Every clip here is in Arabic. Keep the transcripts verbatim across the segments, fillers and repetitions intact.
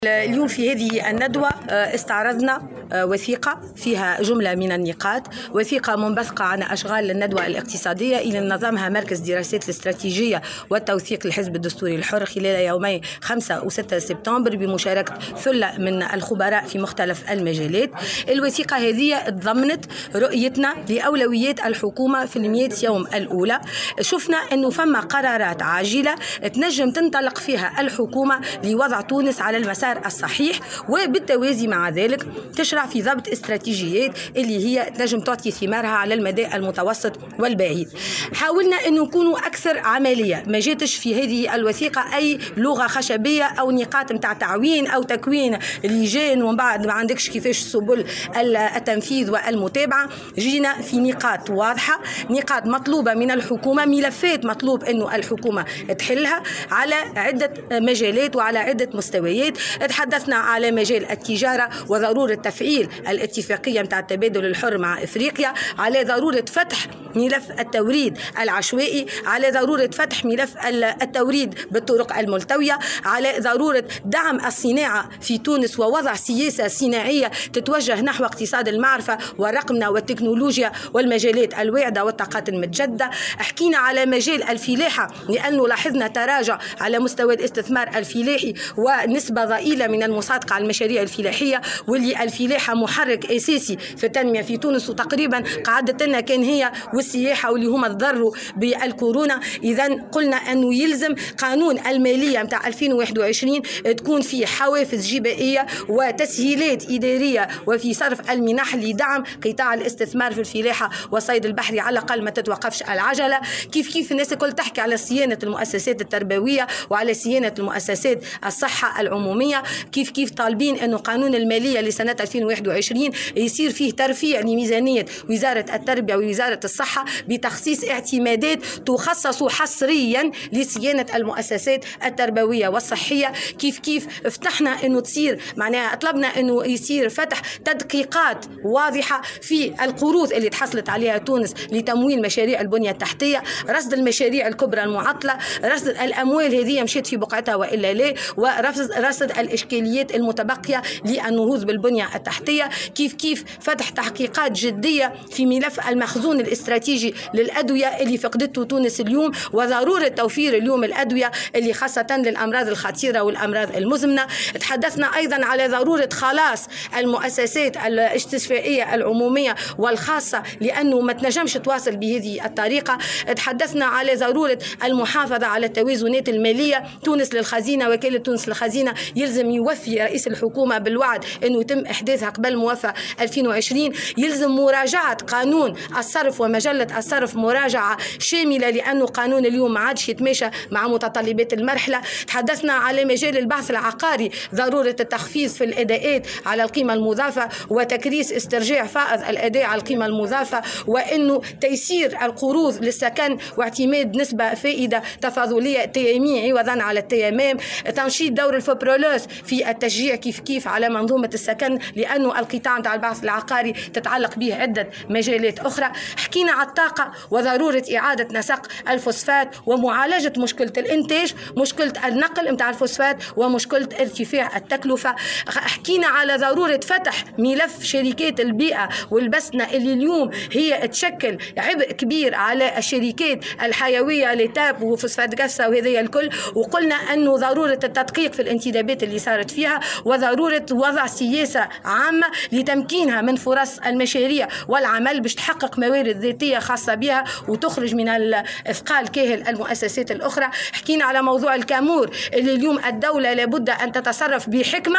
اليوم في هذه الندوة استعرضنا وثيقة فيها جملة من النقاط، وثيقة منبثقة عن أشغال الندوة الاقتصادية إلى نظامها مركز دراسات الاستراتيجية والتوثيق للحزب الدستوري الحر خلال يومي خمسة وستة سبتمبر بمشاركة ثلة من الخبراء في مختلف المجالات. الوثيقة هذه تضمنت رؤيتنا لأولويات الحكومة في المئة يوم الأولى. شفنا أنه فما قرارات عاجلة تنجم تنطلق فيها الحكومة لوضع تونس على المسار الصحيح، وبالتوازي مع ذلك تشرع في ضبط استراتيجيات اللي هي تنجم تعطي ثمارها على المدى المتوسط والبعيد. حاولنا أن نكونوا أكثر عملية، ما جاتش في هذه الوثيقة أي لغة خشبية أو نقاط متاع تعوين أو تكوين لجان ومن بعد ما عندكش كيفاش سبل التنفيذ والمتابعة. جينا في نقاط واضحة، نقاط مطلوبة من الحكومة، ملفات مطلوب أنه الحكومة تحلها على عدة مجالات وعلى عدة مستويات. تحدثنا على مجال التجارة وضرورة تفعيل الاتفاقية متاع التبادل الحر مع إفريقيا، على ضرورة فتح ملف التوريد العشوائي، على ضرورة فتح ملف التوريد بالطرق الملتوية، على ضرورة دعم الصناعة في تونس ووضع سياسة صناعية تتوجه نحو اقتصاد المعرفة والرقمنة والتكنولوجيا والمجالات الواعدة والطاقات المتجددة. حكينا على مجال الفلاحة لأنه لاحظنا تراجع على مستوى الاستثمار الفلاحي ونسبة ضئيلة من المصادقة على المشاريع الفلاحية، واللي الفلاحة محرك أساسي في التنمية في تونس، وتقريبا قعدت لنا كان هي والسياحة واللي هما تضروا بالكورونا. إذا قلنا أنه يلزم قانون المالية متاع ألفين وواحد وعشرين تكون فيه حوافز جبائية وتسهيلات إدارية وفي صرف المنح لدعم قطاع الاستثمار في الفلاحة والصيد البحري، على الأقل ما تتوقفش العجلة. كيف كيف الناس الكل تحكي على صيانة المؤسسات التربوية وعلى صيانة المؤسسات الصحة العمومية، كيف كيف طالبين أنه قانون المالية لسنة ألفين وواحد وعشرين يصير فيه ترفيع لميزانية وزارة التربية ووزارة الصحة بتخصيص اعتمادات تخصص حصريا لصيانة المؤسسات التربوية والصحية. كيف كيف فتحنا أنه تصير معناها طلبنا أنه يصير فتح تدقيقات واضحة في القروض اللي تحصلت عليها تونس لتمويل مشاريع البنية التحتية، رصد المشاريع الكبرى المعطلة، رصد الأموال هذه مشيت في بقعتها وإلا لا، ورصد رصد الإشكاليات المتبقية للنهوض بالبنية التحتية. كيف كيف فتح تحقيقات جدية في ملف المخزون الاستراتيجي للأدوية اللي فقدته تونس اليوم، وضرورة توفير اليوم الأدوية اللي خاصة للأمراض الخطيرة والأمراض المزمنة. تحدثنا أيضا على ضرورة خلاص المؤسسات الاستشفائية العمومية والخاصة لأنه ما تنجمش تواصل بهذه الطريقة. تحدثنا على ضرورة المحافظة على التوازنات المالية. تونس للخزينة، وكالة تونس للخزينة يلزم يوفي رئيس الحكومة بالوعد أنه يتم إحداثها قبل موافقة ألفين وعشرين. يلزم مراجعة قانون الصرف ومجلة الصرف مراجعة شاملة لأنه قانون اليوم ما عادش يتماشى مع متطلبات المرحلة. تحدثنا على مجال البحث العقاري، ضرورة التخفيض في الأداءات على القيمة المضافة وتكريس استرجاع فائض الأداء على القيمة المضافة، وأنه تيسير القروض للسكن واعتماد نسبة فائدة تفاضلية تيامي عوضا على التيمام. تنشيط دور الفبرولوس في التشجيع كيف كيف على منظومة السكن لأنه القطاع نتاع البحث العقاري تتعلق به عدة مجالات أخرى. حكينا على الطاقة وضرورة إعادة نسق الفوسفات ومعالجة مشكلة الإنتاج، مشكلة النقل نتاع الفوسفات ومشكلة ارتفاع التكلفة. حكينا على ضرورة فتح ملف شركات البيئة والبسنة اللي اليوم هي تشكل عبء كبير على الشركات الحيوية لتاب وفوسفات قفصة وهذه الكل. وقلنا أنه ضرورة التدقيق في الانتدابات اللي صارت فيها، وضرورة وضع سياسة عامة لتمكينها من فرص المشاريع والعمل باش تحقق موارد ذاتية خاصة بها وتخرج من إثقال كاهل المؤسسات الأخرى. حكينا على موضوع الكامور اللي اليوم الدولة لابد أن تتصرف بحكمة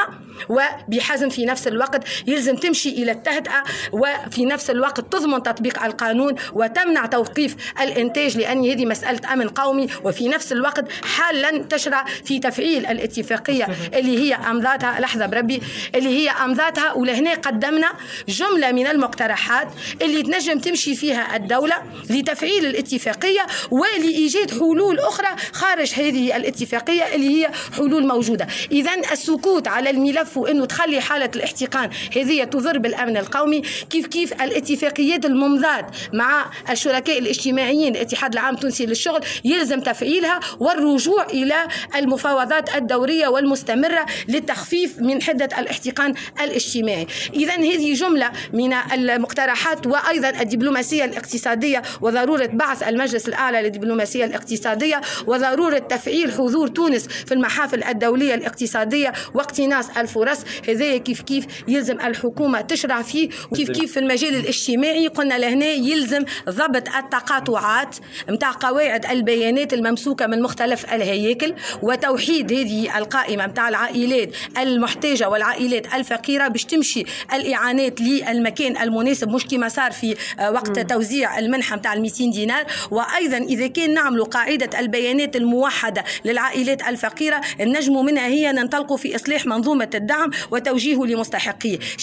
وبحزم في نفس الوقت. يلزم تمشي إلى التهدئة وفي نفس الوقت تضمن تطبيق القانون وتمنع توقيف الإنتاج لأن هذه مسألة أمن قومي، وفي نفس الوقت حالا تشرع في تفعيل الاتفاقية اللي هي أمضاتها لحظة بربي اللي هي أمضاتها. ولهنا قدمنا جملة من المقترحات اللي تنجم تمشي فيها الدولة لتفعيل الاتفاقية ولإيجاد حلول أخرى خارج هذه الاتفاقية اللي هي حلول موجودة. إذن السكوت على الملف وأنه تخلي حالة الاحتقان هذه تضر بالأمن القومي. كيف كيف الاتفاقيات الممضات مع الشركاء الاجتماعيين الاتحاد العام التونسي للشغل يلزم تفعيلها والرجوع إلى المفاوضات الدورية والمستمرة مستمرة للتخفيف من حدة الاحتقان الاجتماعي. إذا هذه جملة من المقترحات، وأيضا الدبلوماسية الاقتصادية وضرورة بعث المجلس الأعلى للدبلوماسية الاقتصادية، وضرورة تفعيل حضور تونس في المحافل الدولية الاقتصادية واقتناص الفرص. هذا كيف كيف يلزم الحكومة تشرع فيه. وكيف كيف في المجال الاجتماعي قلنا لهنا يلزم ضبط التقاطعات متاع قواعد البيانات الممسوكة من مختلف الهياكل، وتوحيد هذه القائمة متاع العائلات المحتاجة والعائلات الفقيرة باش تمشي الإعانات للمكان المناسب، مش كما صار في وقت م. توزيع المنحة متاع المئتين دينار. وأيضا إذا كان نعملوا قاعدة البيانات الموحدة للعائلات الفقيرة، النجم منها هي ننطلقوا في إصلاح منظومة الدعم وتوجيهه لمستحقيه.